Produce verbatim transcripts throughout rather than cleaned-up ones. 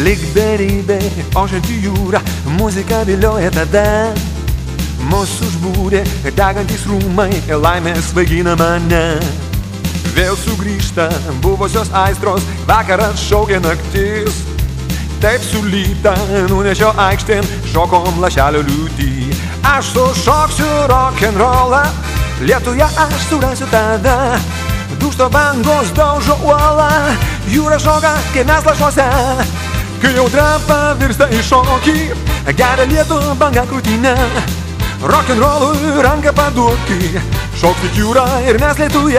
Lyg beribė, ošianti jūra, muzika vilioja tada. Mūsų užbūrė degantys rūmai, laimės svaigina mane. Vėl sugrįžta buvusios aistros, vakaras šaukė naktis. Taip sulyta nunešio aikštėn, šokom lašelio liūdį. Aš sušoksiu rock'n'rollą, lietuje aš surasiu tave. Dūžto bangos daužo uolą, jūra šoka, kaip mes lašuose. Kai audra pavirsta į šokį, geria lietų banga krūtinę. Rock'n'rollui ranką paduoki, šok tik jūra ir mes lietuje.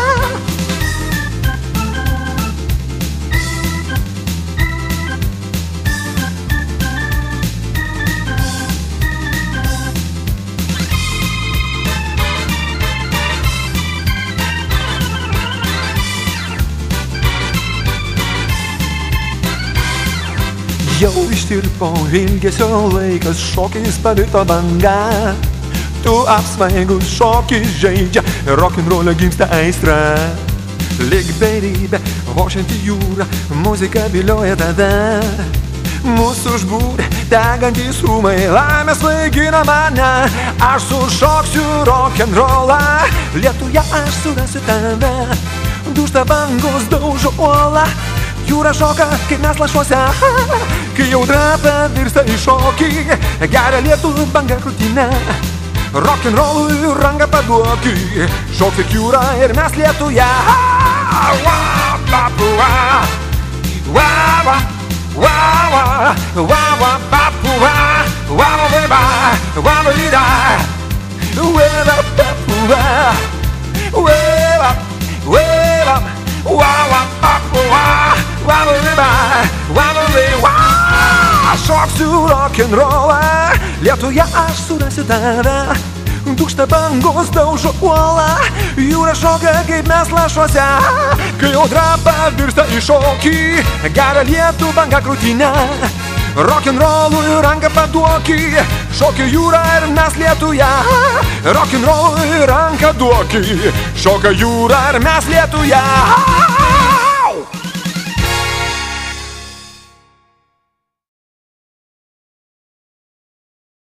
Jau ištirpo ilgesio laikas, šokis pavirto banga. Tu apsvaigus šokis žaidžia, rock'n'roll'o gimsta aistra. Lyg beribė, ošianti jūra, muzika vilioja tada. Mūsų užbūrė degantys rūmai, laimės svaigina mane. Aš sušoksiu rock'n'rollą, lietuje aš surasiu tave. Dūžta bangos daužo uolą, jūra šoka, kaip mes lašuose. Kai audra pavirsta į šokį, geria lietų banga krūtinę. Rock'n'rollui ranką paduoki, šok tik jūra ir mes lietuje. Šoksiu rock'n'rollą, lietuje aš surasiu tave. Dūžta bangos daužo uolą, jūra šoka, kaip mes lašuose. Kai audra pavirsta į šokį, geria lietų banga krūtinę. Rock'n'rollui ranką paduoki, šokia jūra ir mes lietuje. Rock'n'rollui ranką duoki, šoka jūra ir mes lietuje.